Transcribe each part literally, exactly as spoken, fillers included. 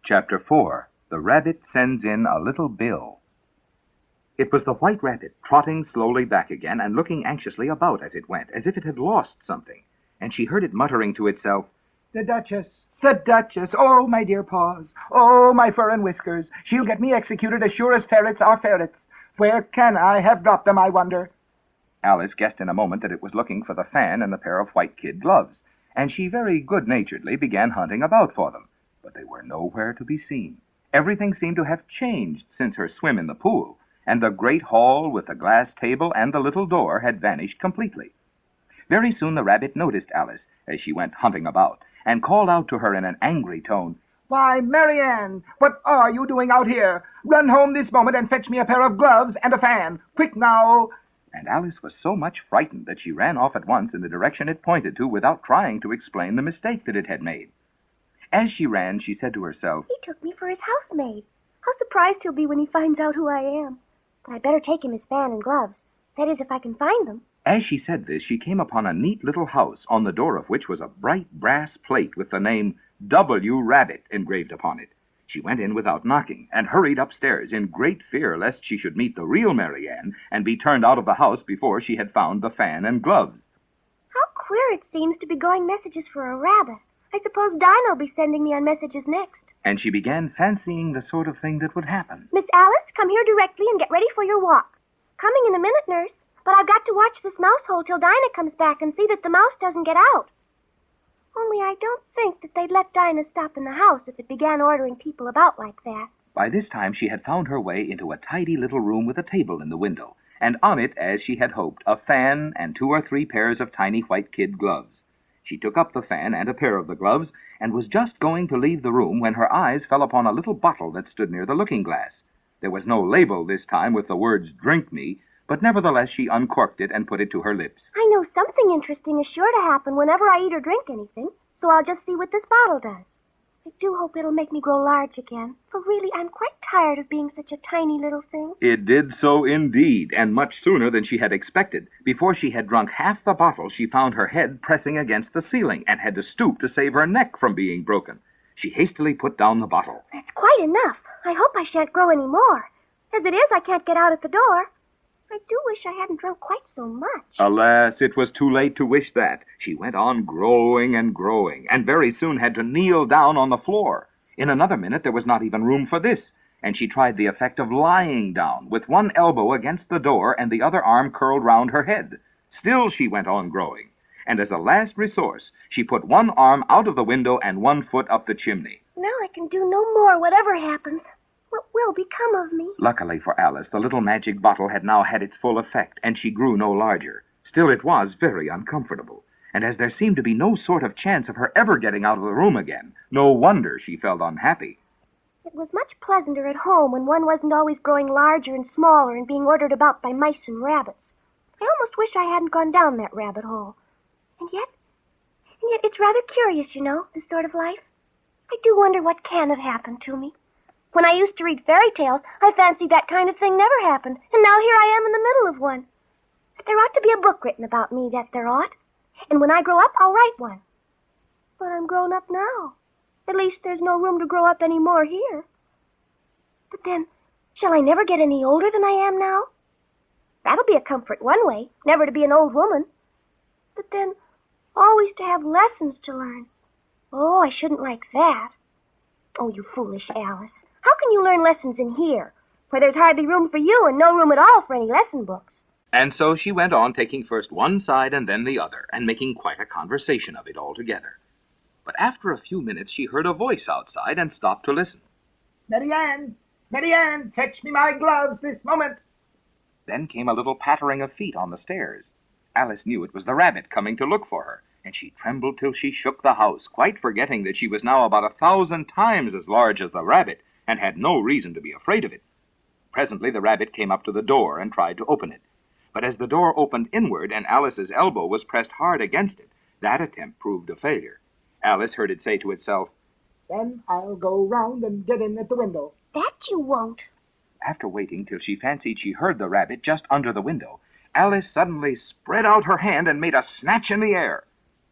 Chapter four. The Rabbit Sends in a Little Bill. It was the White Rabbit, trotting slowly back again and looking anxiously about as it went, as if it had lost something. And she heard it muttering to itself, "The Duchess, the Duchess, oh, my dear paws, oh, my fur and whiskers, she'll get me executed as sure as ferrets are ferrets. Where can I have dropped them, I wonder?" Alice guessed in a moment that it was looking for the fan and the pair of white kid gloves, and she very good-naturedly began hunting about for them, but they were nowhere to be seen. Everything seemed to have changed since her swim in the pool, and the great hall with the glass table and the little door had vanished completely. Very soon the rabbit noticed Alice as she went hunting about, and called out to her in an angry tone, "Why, Marianne, what are you doing out here? Run home this moment and fetch me a pair of gloves and a fan. Quick now!" And Alice was so much frightened that she ran off at once in the direction it pointed to without trying to explain the mistake that it had made. As she ran, she said to herself, "He took me for his housemaid. How surprised he'll be when he finds out who I am. But I better take him his fan and gloves. That is, if I can find them." As she said this, she came upon a neat little house, on the door of which was a bright brass plate with the name W. Rabbit engraved upon it. She went in without knocking, and hurried upstairs in great fear lest she should meet the real Marianne and be turned out of the house before she had found the fan and gloves. How queer it seems to be going messages for a rabbit. I suppose Dinah will be sending me on messages next. And she began fancying the sort of thing that would happen. "Miss Alice, come here directly and get ready for your walk." "Coming in a minute, nurse. But I've got to watch this mouse hole till Dinah comes back and see that the mouse doesn't get out." Only I don't think that they'd let Dinah stop in the house if it began ordering people about like that. By this time she had found her way into a tidy little room with a table in the window, and on it, as she had hoped, a fan and two or three pairs of tiny white kid gloves. She took up the fan and a pair of the gloves, and was just going to leave the room when her eyes fell upon a little bottle that stood near the looking-glass. There was no label this time with the words "Drink Me," but nevertheless she uncorked it and put it to her lips. I know something interesting is sure to happen whenever I eat or drink anything, so I'll just see what this bottle does. I do hope it'll make me grow large again, for really I'm quite tired of being such a tiny little thing. It did so indeed, and much sooner than she had expected. Before she had drunk half the bottle, she found her head pressing against the ceiling, and had to stoop to save her neck from being broken. She hastily put down the bottle. That's quite enough. I hope I shan't grow any more. As it is, I can't get out at the door. I do wish I hadn't drunk quite so much. Alas, it was too late to wish that. She went on growing and growing, and very soon had to kneel down on the floor. In another minute there was not even room for this, and she tried the effect of lying down, with one elbow against the door and the other arm curled round her head. Still she went on growing, and as a last resource, she put one arm out of the window and one foot up the chimney. Now I can do no more, whatever happens. What will become of me? Luckily for Alice, the little magic bottle had now had its full effect, and she grew no larger. Still, it was very uncomfortable, and as there seemed to be no sort of chance of her ever getting out of the room again, no wonder she felt unhappy. It was much pleasanter at home when one wasn't always growing larger and smaller and being ordered about by mice and rabbits. I almost wish I hadn't gone down that rabbit hole. And yet, and yet it's rather curious, you know, this sort of life. I do wonder what can have happened to me. When I used to read fairy tales, I fancied that kind of thing never happened, and now here I am in the middle of one. But there ought to be a book written about me, that there ought. And when I grow up, I'll write one. But I'm grown up now. At least there's no room to grow up any more here. But then, shall I never get any older than I am now? That'll be a comfort one way, never to be an old woman. But then, always to have lessons to learn. Oh, I shouldn't like that. Oh, you foolish Alice. How can you learn lessons in here, where there's hardly room for you and no room at all for any lesson books? And so she went on, taking first one side and then the other, and making quite a conversation of it altogether. But after a few minutes she heard a voice outside and stopped to listen. "Marianne, Marianne, fetch me my gloves this moment." Then came a little pattering of feet on the stairs. Alice knew it was the rabbit coming to look for her, and she trembled till she shook the house, quite forgetting that she was now about a thousand times as large as the rabbit, and had no reason to be afraid of it. Presently the rabbit came up to the door and tried to open it. But as the door opened inward and Alice's elbow was pressed hard against it, that attempt proved a failure. Alice heard it say to itself, "Then I'll go round and get in at the window." That you won't. After waiting till she fancied she heard the rabbit just under the window, Alice suddenly spread out her hand and made a snatch in the air.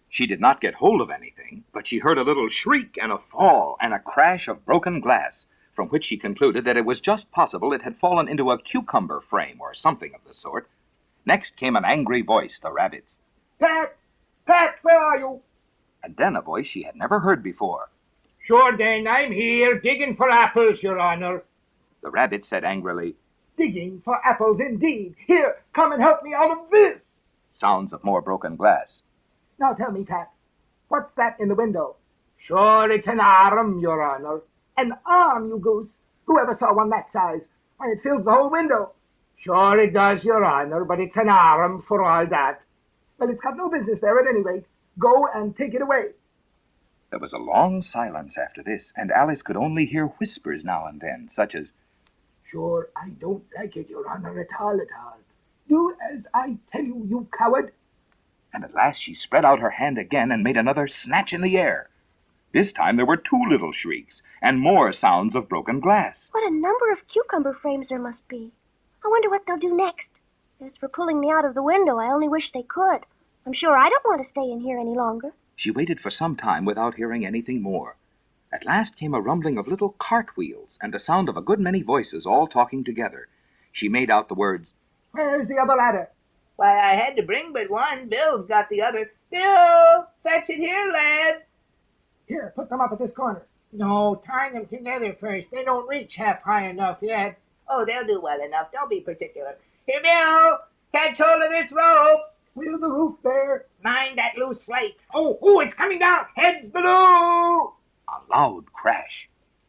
She did not get hold of anything, but she heard a little shriek and a fall and a crash of broken glass, from which she concluded that it was just possible it had fallen into a cucumber frame or something of the sort. Next came an angry voice, the rabbit's. Pat! Pat, where are you? And then a voice she had never heard before. Sure then, I'm here, digging for apples, Your Honor. The rabbit said angrily, Digging for apples indeed. Here, come and help me out of this. Sounds of more broken glass. Now tell me, Pat, what's that in the window? Sure, it's an arm, Your Honor. An arm, you goose. Whoever saw one that size? Why, it fills the whole window. Sure it does, Your Honor, but it's an arm for all that. Well, it's got no business there at any rate. Go and take it away. There was a long silence after this, and Alice could only hear whispers now and then, such as, Sure, I don't like it, Your Honor, at all, at all. Do as I tell you, you coward. And at last she spread out her hand again and made another snatch in the air. This time there were two little shrieks, and more sounds of broken glass. What a number of cucumber frames there must be. I wonder what they'll do next. As for pulling me out of the window, I only wish they could. I'm sure I don't want to stay in here any longer. She waited for some time without hearing anything more. At last came a rumbling of little cartwheels and the sound of a good many voices all talking together. She made out the words, Where's the other ladder? Why, I had to bring but one. Bill's got the other. Bill, fetch it here, lad. Here, put them up at this corner. No, tie them together first. They don't reach half high enough yet. Oh, they'll do well enough. Don't be particular. Here, Bill, catch hold of this rope. Will the roof bear? Mind that loose slate. Oh, oh, it's coming down. Heads below. a loud crash.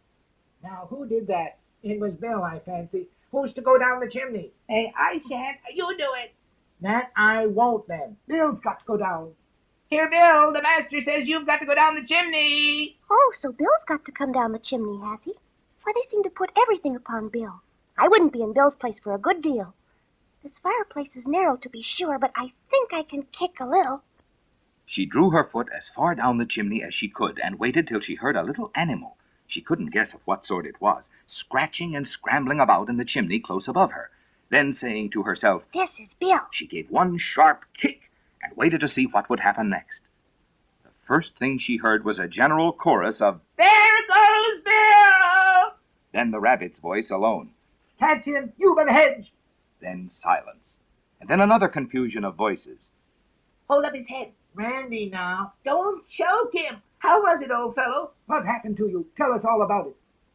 Now, who did that? It was Bill, I fancy. Who's to go down the chimney? Hey, I shan't. You do it. That I won't, then. Bill's got to go down. Here, Bill, the master says you've got to go down the chimney. Oh, so Bill's got to come down the chimney, has he? Why, they seem to put everything upon Bill. I wouldn't be in Bill's place for a good deal. This fireplace is narrow, to be sure, but I think I can kick a little. She drew her foot as far down the chimney as she could and waited till she heard a little animal, she couldn't guess of what sort it was, scratching and scrambling about in the chimney close above her. Then, saying to herself, This is Bill. She gave one sharp kick and waited to see what would happen next. The first thing she heard was a general chorus of, There goes Bill! Then the rabbit's voice alone. Catch him! You by the hedge! Then silence. And then another confusion of voices. Hold up his head. Randy, now. Don't choke him. How was it, old fellow? What happened to you? Tell us all about it.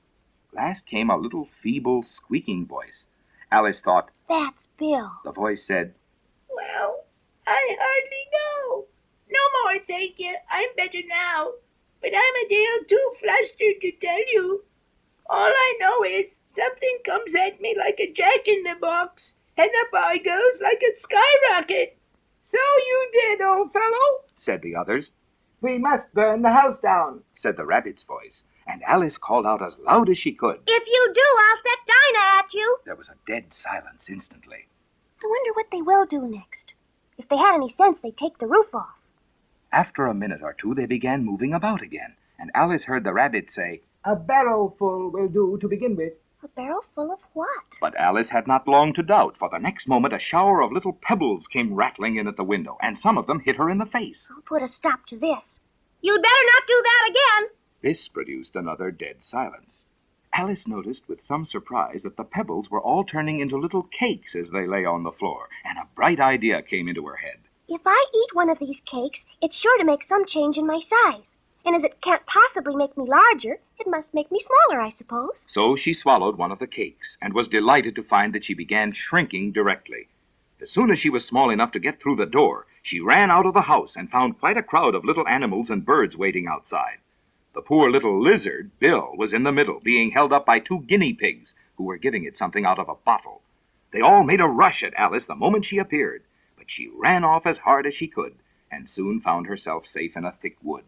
Last came a little feeble, squeaking voice. Alice thought, That's Bill. the voice said, Well, I hardly know. No more, thank you. I'm better now. But I'm a deal too flustered to tell you. All I know is something comes at me like a jack-in-the-box, and up I goes like a skyrocket. So you did, old fellow, said the others, We must burn the house down. said the rabbit's voice, and Alice called out as loud as she could. If you do, I'll set Dinah at you. There was a dead silence instantly. I wonder what they will do next. If they had any sense, they'd take the roof off. After a minute or two, they began moving about again, and Alice heard the rabbit say, A barrel full will do to begin with. A barrel full of what? But Alice had not long to doubt, for the next moment a shower of little pebbles came rattling in at the window, and some of them hit her in the face. I'll put a stop to this. You'd better not do that again. This produced another dead silence. Alice noticed with some surprise that the pebbles were all turning into little cakes as they lay on the floor, and a bright idea came into her head. If I eat one of these cakes, it's sure to make some change in my size. And as it can't possibly make me larger, it must make me smaller, I suppose. So she swallowed one of the cakes, and was delighted to find that she began shrinking directly. As soon as she was small enough to get through the door, she ran out of the house and found quite a crowd of little animals and birds waiting outside. The poor little lizard, Bill, was in the middle, being held up by two guinea pigs, who were giving it something out of a bottle. They all made a rush at Alice the moment she appeared, but she ran off as hard as she could, and soon found herself safe in a thick wood.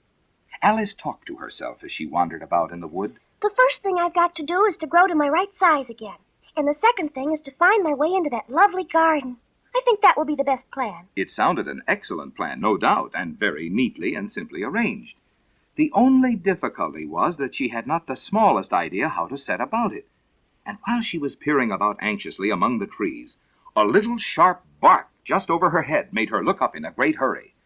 Alice talked to herself as she wandered about in the wood. The first thing I've got to do is to grow to my right size again. And the second thing is to find my way into that lovely garden. I think that will be the best plan. It sounded an excellent plan, no doubt, and very neatly and simply arranged. The only difficulty was that she had not the smallest idea how to set about it. And while she was peering about anxiously among the trees, a little sharp bark just over her head made her look up in a great hurry.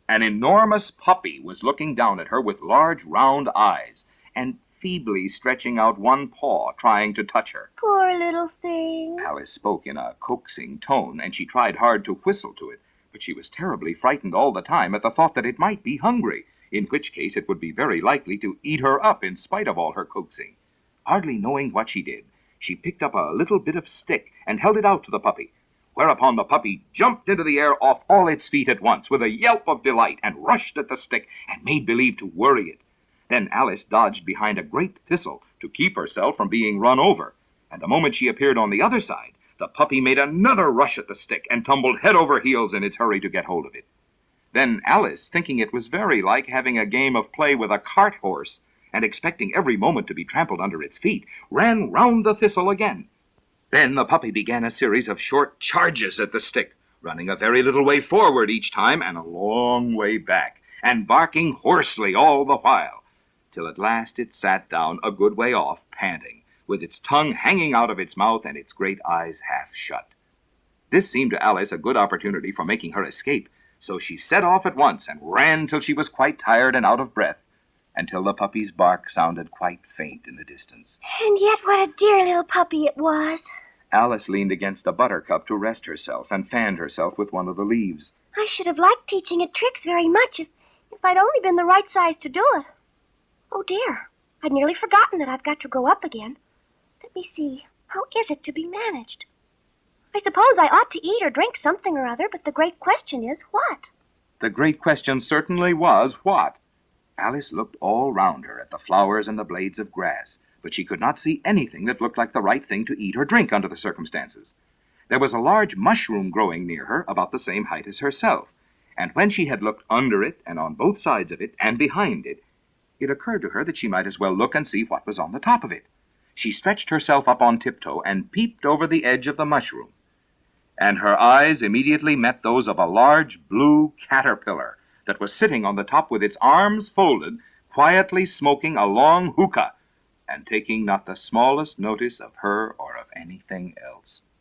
An enormous puppy was looking down at her with large round eyes, and feebly stretching out one paw, trying to touch her. Poor little thing. Alice spoke in a coaxing tone, and she tried hard to whistle to it, but she was terribly frightened all the time at the thought that it might be hungry, in which case it would be very likely to eat her up in spite of all her coaxing. Hardly knowing what she did, she picked up a little bit of stick and held it out to the puppy, whereupon the puppy jumped into the air off all its feet at once with a yelp of delight and rushed at the stick and made believe to worry it. Then Alice dodged behind a great thistle to keep herself from being run over, and the moment she appeared on the other side, the puppy made another rush at the stick and tumbled head over heels in its hurry to get hold of it. Then Alice, thinking it was very like having a game of play with a cart horse, and expecting every moment to be trampled under its feet, ran round the thistle again. Then the puppy began a series of short charges at the stick, running a very little way forward each time and a long way back, and barking hoarsely all the while, till at last it sat down a good way off, panting, with its tongue hanging out of its mouth and its great eyes half shut. This seemed to Alice a good opportunity for making her escape, so she set off at once and ran till she was quite tired and out of breath, until the puppy's bark sounded quite faint in the distance. And yet what a dear little puppy it was. Alice leaned against a buttercup to rest herself and fanned herself with one of the leaves. I should have liked teaching it tricks very much if, if I'd only been the right size to do it. Oh, dear. I'd nearly forgotten that I've got to grow up again. Let me see. How is it to be managed? I suppose I ought to eat or drink something or other, but the great question is, what? The great question certainly was, what? Alice looked all round her at the flowers and the blades of grass, but she could not see anything that looked like the right thing to eat or drink under the circumstances. There was a large mushroom growing near her, about the same height as herself, and when she had looked under it and on both sides of it and behind it, it occurred to her that she might as well look and see what was on the top of it. She stretched herself up on tiptoe and peeped over the edge of the mushroom, and her eyes immediately met those of a large blue caterpillar that was sitting on the top with its arms folded, quietly smoking a long hookah, and taking not the smallest notice of her or of anything else.